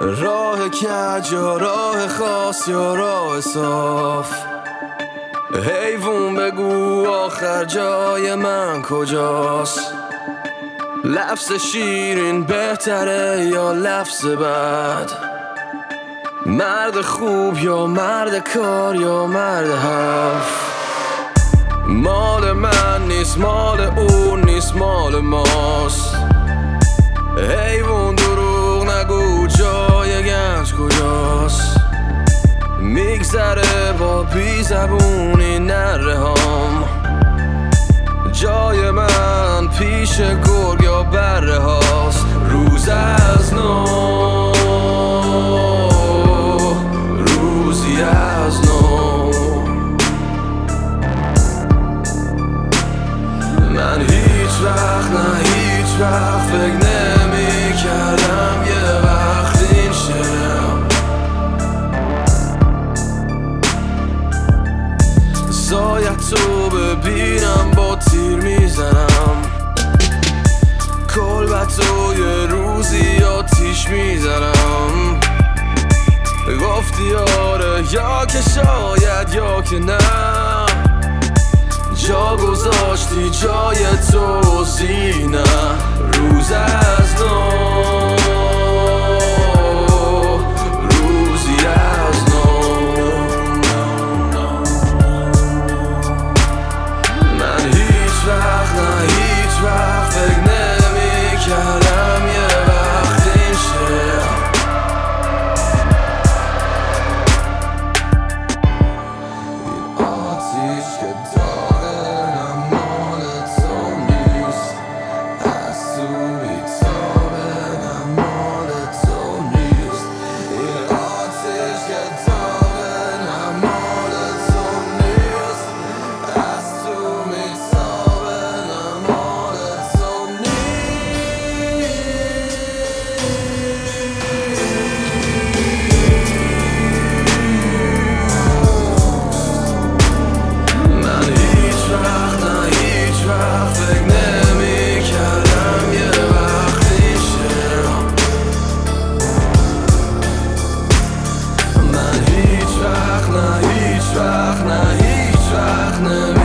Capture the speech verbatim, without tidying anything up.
راه کج یا راه خاص یا راه صاف، حیوون بگو آخر جای من کجاست؟ لفظ شیرین بهتره یا لفظ بد؟ مرد خوب یا مرد کار یا مرد حرف؟ مال من نیست، مال اون نیست، مال ماست. حیوان دروغ نگو، جای گنج کجاست؟ میگذره با بی زبونی نره هم، جای من پیش گرگ یا بره هاست. روز از نو، روزی از نو، من هیچ وقت نه هیچ وقت فکر نمی کردم یه وقت این شم زاید تو ببینم با تیر میزنم، کلبتو یه روزی آتیش میزنم. گفتی آره یا که شاید یا که نه، جا گذاشتی جای تو زینه. روز از نو، روزی از نو، من هیچ وقت نه هیچ وقت فکر نمی کردم یه وقت این شه. این آتیش که داغه مال تو نیست، از تو میتابه مال تو نیست. این آتیش که داغه مال تو نیست، از تو میتابه مال تو نیست. من هیچ وقت نه هیچ وقت فکر نمی کردم یه وقتی شم. من هیچ وقت نه هیچ وقت نه هیچ وقت نمی